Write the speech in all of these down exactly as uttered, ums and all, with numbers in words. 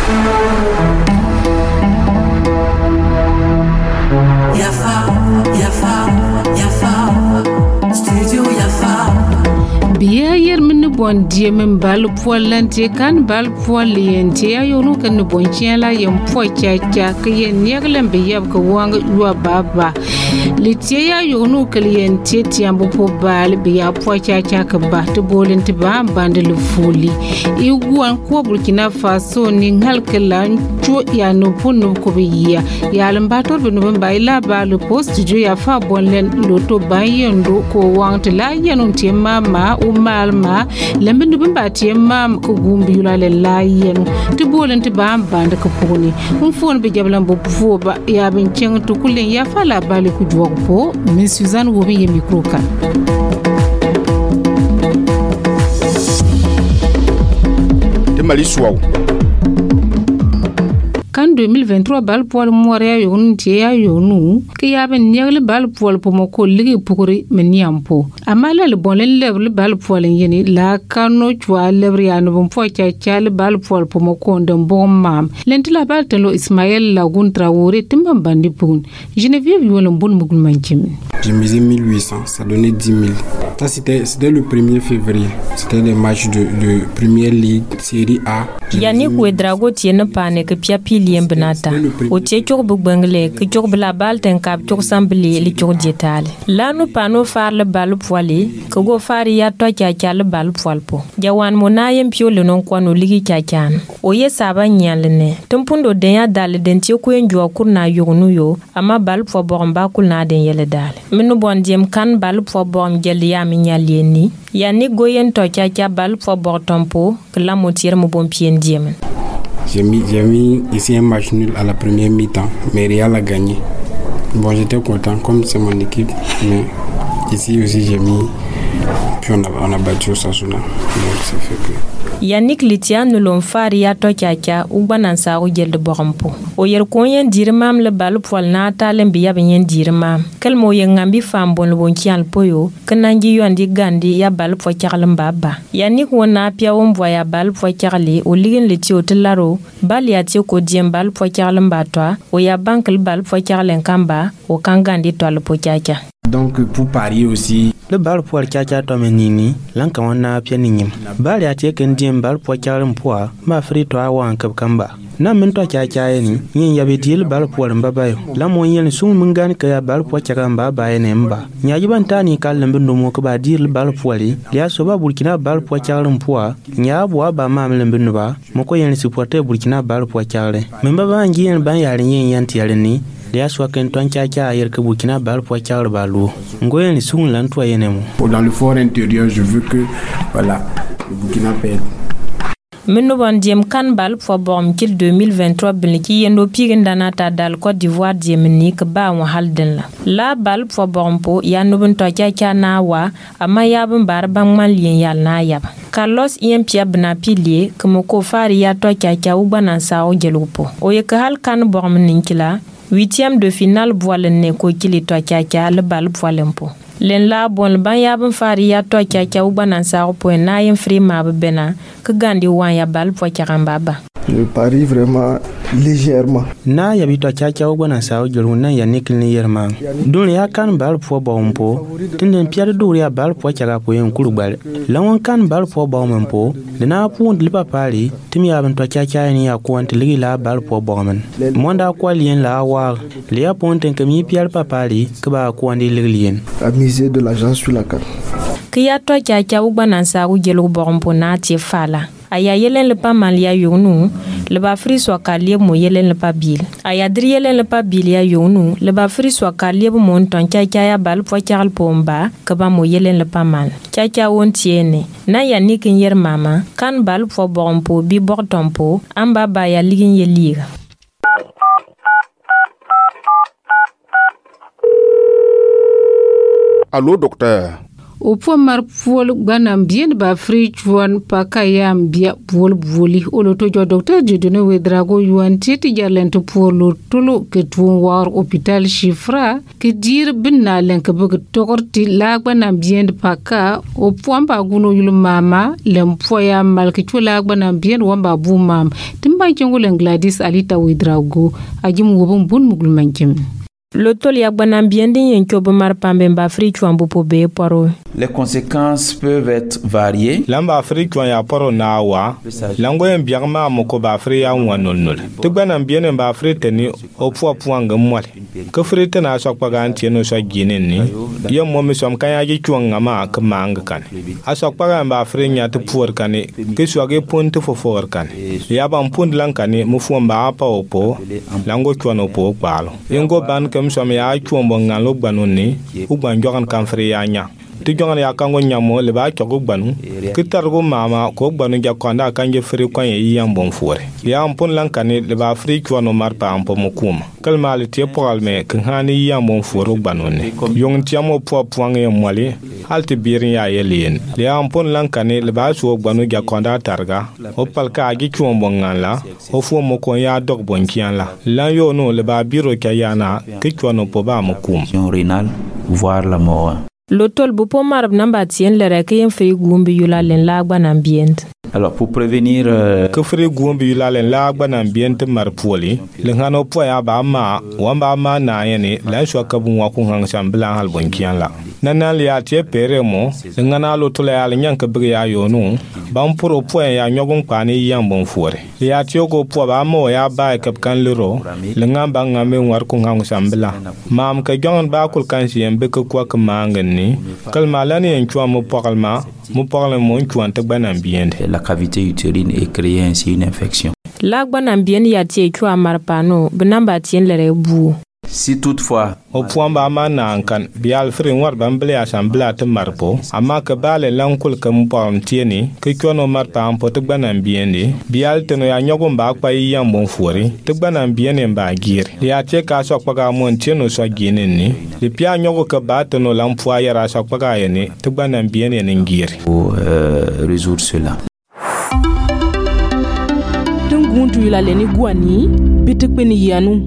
Yafa, Yafa, Yafa, Studio Yafa. Biya yer min bon die min bal poilante kan bal poiliente ayonu kan bon chiala yem pocha cha kyen yeglen be yab ko wang wa baba litie ya yonu kliente tiambo po bal biya pocha cha ka ba to bolente ba bandel fuli igwan ko Burkina Faso ni halkelan cho ya no ponu ko biya ya lambato be no ba ila bal post studio ya fa bonlen loto bayendo ko wang tla yenu tema ma umalma lambe dubin ba te mam ko gumbi yula le layen to bolen te bam band ko poni un fon be jablan bo fo ba ya bin ceng to kulen ya fala bali ku jog po min Suzanne wo be micro kan de mali suwa kan deux mille vingt-trois bal poil moria yon tia yonu ki yaben nyegle bal poil po moko ligi pukuri meniampo amala le bolen level bal poil yeni la kano chwa lebri anu bon po cha cha le bal poil po moko ndon bon mam lentila bal telo Ismaël Lagoun Traoré timbam bandi pun Geneviève yolon bon mugul manchim. J'ai misé mille huit cents, ça donnait dix mille. Ça c'était c'était le premier février. C'était des matchs de de Première Ligue, Série A. Yani ku drago tiene pane ke pia piliem benata. O tie chok bu bangle ke chok bla bal ten kap chok sambli li chok jetale. La no pano far le bal poili ke go fari ya to cha cha le bal poil po. Jawan monayem pio le non kwano ligi cha chan. O ye saba nyale ne. Tumpundo den ya dal den tie ku enjo kurna yognu yo ama bal po bomba kulna den yele dal. Minu bon diem kan bal po bom gel ya mi nyalieni. Yani goyen to cha cha bal po bor tompo ke la motier mo bon pien diem. J'ai mis, j'ai mis ici un match nul à la première mi-temps, mais Real a gagné. Bon, j'étais content, comme c'est mon équipe, mais ici aussi j'ai mis, puis on a, on a battu Osasuna, donc ça fait que... Yannick Litian l'on fari ya to chacha u banan sa u gel de borompo o yer konyen dirmam le bal poil na talen biya ben dirmam kalmo yen ngambi fam bon bon kian poyo kanangi yondi gandi ya bal po charlem baba Yannick wona pia won voya bal po charli o ligin le ti o tlaro bal ya ti ko diem bal po charlem batwa o ya bankal bal po charlen kamba o kangandi to le po chacha. Donc pour parier aussi le bal poil chacha to menini lanka wana pia ninyim bal ya tie ken diem bal po charlem poa ma fri to awan kab kamba na min to chacha ni yin ya betil bal poil mbabayo la mo yen sum mun gan ka ya bal po chacha mbaba ene mba nya jiban tani kallen bindo mo ko ba dir bal poili ya so ba Burkina bal po charlem poa nya bo ba ma melen bindo ba mo ko yen supporter Burkina bal po charle men baba ngien ban ya yin yan tialeni les aswa ken ton chacha ayer ke Burkina bal po char balu ngoyen ni sun lan to yenemu dans le fort intérieur je veux que voilà le Burkina perde. Minu bon diem kan bal po bom kil deux mille vingt-trois bilki yendo pigin danata dal Côte d'Ivoire diemni ke ba wa halden la la bal po bom po ya no bun to chacha na wa ama ya bun bar bang man lien yal na yab Carlos iem pia bna pilie ke mo ko fari ya to chacha u banan sa o jelupo o ye ke hal kan bom ninkila huitième de finale voile ne ko kili to chacha le bal voilempo len la bon ban ya ban fari ya to chacha u banan sa po na yin free ma bena ke gandi wan ya bal po chakamba ba. Je parie vraiment légèrement. Na ya bito chacha u banan sa o jolu na ya nikil ni yerma dun ya kan bal po bompo tinden piade do ya bal po chaka ko yen kurugbal lawon kan bal po bompo dina pun lipa pali timi ya ban to chacha ni ya ko antili la bal po bomen monda ko lien la wa le ya ponten kami pial papali ke ba ko andi lien à miser de l'argent sur la carte ki ya to chacha u banan sa u jelu bompo na ti fala aya yelen le pa mal ya yonu le ba fri so kalie mo yelen le pa bil aya dri yelen le pa bil ya yonu le ba fri so kalie mo mon ton chacha ya bal po chal pomba ke ba mo yelen le pa mal chacha won tiene na ya nikin yer mama kan bal po bompo bi bortompo amba ba ya ligin ye liga. Allô docteur. o po mar pol gbanam bien ba free chuan pa kayam bia bol boli o lo to jo docteur Dieudonné Ouedraogo yuan titi jarlen to polo tolo ke tuon war hôpital Chifra ke dir binna len ke bug torti la gbanam bien pa ka o po ba guno yul mama lem po ya mal ke chula gbanam bien wamba bu mam timba jongo len Gladys Alita Ouedraogo ajim wobum bun mugul mankim Lotol ya gbanam bien din yen kyobo mar pambe ba fri chuan bu po be poro. Les conséquences peuvent être variées. Lamba fri chuan ya poro na wa. Lango en biagma moko ba fri ya wan nol nol. Tu gbanam bien en ba fri teni o po puanga mwale. Ke fri tena sok pagan tieno so ginen ni. Yo mo mi som kan ya ji chuan ngama ke mang kan. A sok pagan ba fri nya te puor kan ni. Ke so ge pon te fo for kan. Ya ban pon lan kan ni mu fu mba pa opo. Lango chuan opo palo. Yengo ban comme ça me a chuombo ngalo gbanoni u gbanjogan kan fri ya nya ti jongan ya kango nyamo le ba chogo gbanu kitargo mama ko gbanu ja konda kanje fri kwanye yam bon fore ya ampon lankani le ba fri chuano marpa ampo mukuma kalma le tie poralme kan hani yam bon fore gbanoni yong tiamo po puange mwali halti birin ya yelien le ampon lankani le ba so gbanu ja konda targa o palka agi chuombo ngala o fo mo ko ya dog bon kianla lan yo no le ba biro kayana ke chuano po ba mukum rénal voir la mort. Lotol bu po marab namba tien le rek yen fri gumbi yula len la gbanam bien. Alors pour prévenir euh... que fri gumbi yula len la gbanam bien te mar poli le ngano po ya ba ma wamba ma na yeni la so ka bu wa ku hang sam blan hal bon kian la nanal ya tie pere mo le ngana lotol ya le nyanka bi ya yo no bam pro po ya nyogon kwani yam bon fore ya tie ko po ba mo ya ba kap kan lero le ngamba ngame war ku hang sam blan mam ka jon ba kul kan si embe ko kwa ka mangen ni kalma lani en chwa mo pokalma mo pokalma mo chwa te gbanam bien. La cavité utérine et créer ainsi une infection. La gbanam bien ya tie chwa marpano benamba tien lere bu. Si toutefois au point ba ma na kan bial fri war bamble assemblée te marpo ama ka bale lankul kam pam tieni ke kono marpa ampo te gbanam bien di bial teno ya nyogo ba pa yam bon fori te gbanam bien en ba gir ya che ka sok paga mon tieno so ginen ni le pia nyogo ka ba teno lampo ya sok paga yeni te gbanam bien en ngir pour euh, résoudre cela. Tunguntu yula leni guani bitikpeni yanu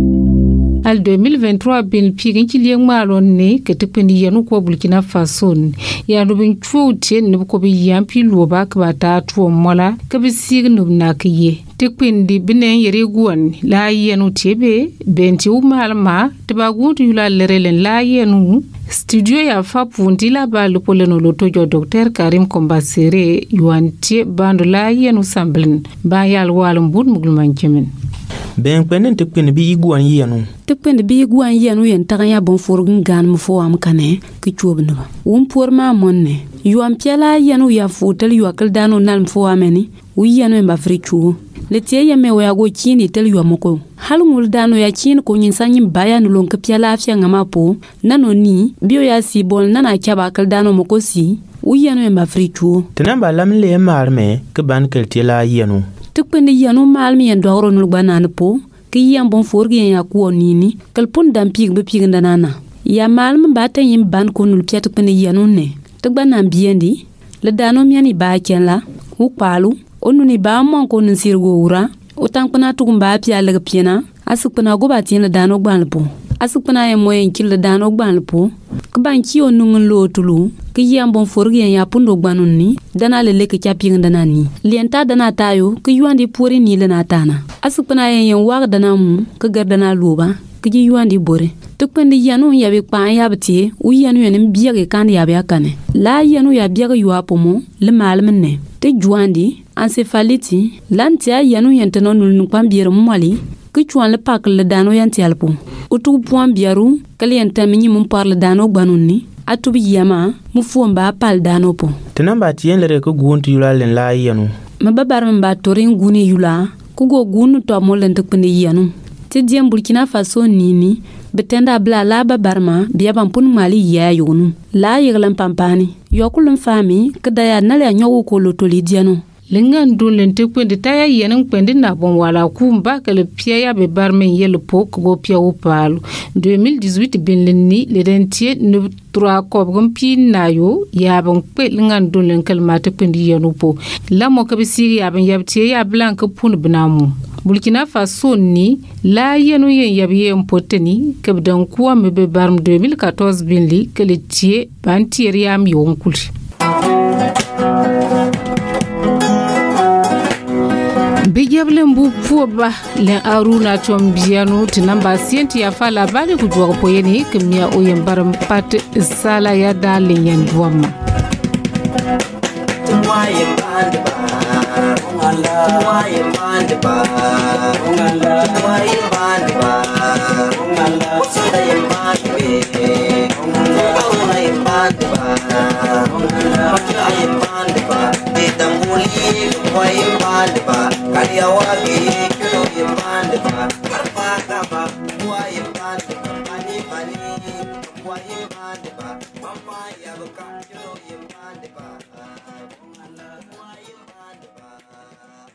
al deux mille vingt-trois bin pigin ci lieng malon ne ke te pendi yanu ko Burkina Faso ya no bin chuote ne ko bi yampi loba ka bata to mola ka bi sig no na kiye te pendi binen yere guan la yanu tebe benti u malma te ba guntu yula lerelen la yanu studio ya fa pundi la ba lo poleno loto jo docteur Karim Kombasere yuanti bando la yanu samblin ba yal walum bud mugulman kemen ben kwenen te kwen bi iguan yenu te kwen bi iguan yenu yen taganya bon forgun gan mo fo am kane ki chobno wum por ma monne yu am piala yenu ya fotel yu akal dano nal fo ameni wi yenu mba frichu le tie ya me wa go chini tel yu amoko hal ngul dano ya chin ko nyin sanyi baya no lon ka piala afya ngama po nano ni bio ya si bol nana chaba akal dano moko si wi yenu mba frichu tenamba lamle marme ke ban kel tiela yenu tukpende yanu malmi en dogro nul gbanan po ki yam bon forgi ya ko nini kalpun dam pig be pig ndanana ya malm bata yim ban ko nul piat tukpende yanu ne tukbanan biendi le dano miani ba kenla u palu onuni ba mon ko nun sirgo ura o tankpana tugumba pia le piena asukpana go batin le dano gbanpo asukpana e moyen kil le dano gbanpo kban ki onun lo tulu ki yam bon forgi ya pundo gbanunni dana le leke chaping dana ni lienta dana tayo ki yuandi pori ni le natana asukpana yen wag dana mu ki gardana luba ki yuandi bore tukpendi yanu ya be pan ya bti u yanu yen biage kan ya be akane la yanu ya biage yuwa pomo le malmne te juandi encéphalite lantia yanu yen tenonul nu pambier moli ki chuan le pak le dano yanti alpo utu point biaru kalien tamini mum par le dano gbanunni atubi yama mu fomba pal dano po tenamba tien le ko guntu yula len la yanu mababar mba torin guni yula ku go gunu to mo len tekpeni yanu te diem Burkina Faso nini betenda bla la babarma biya bampun mali ya yunu la yiglan pampani yokulun fami kada ya nale nyogo ko lotoli diano lengan dun lente kwende taya yenen kwende na bon wala kumba que le pia ya be barmen yel po ko pia o palu deux mille dix-huit bin lenni le dentier ne trois kob gum pi na yo ya bon pe lengan dun len kalmata kwende yenu po la mo ka be siri ya ben yabtie ya blanc pun bnamu Burkina Faso ni la yenu yen yabiye mpoteni kabdan kuwa mebe barm deux mille quatorze binli que le tie bantieri am yonkuli Bijable mbu fuba le aruna chombiano tinamba sienti ya fala bali kujwa poyeni kemia oyembaram pat sala ya dale yendwama Waye bandba ngala waye bandba ngala waye bandba ngala waye bandbe ngala waye bandba ngala waye bandba ditambuli waye bandba kaliya wage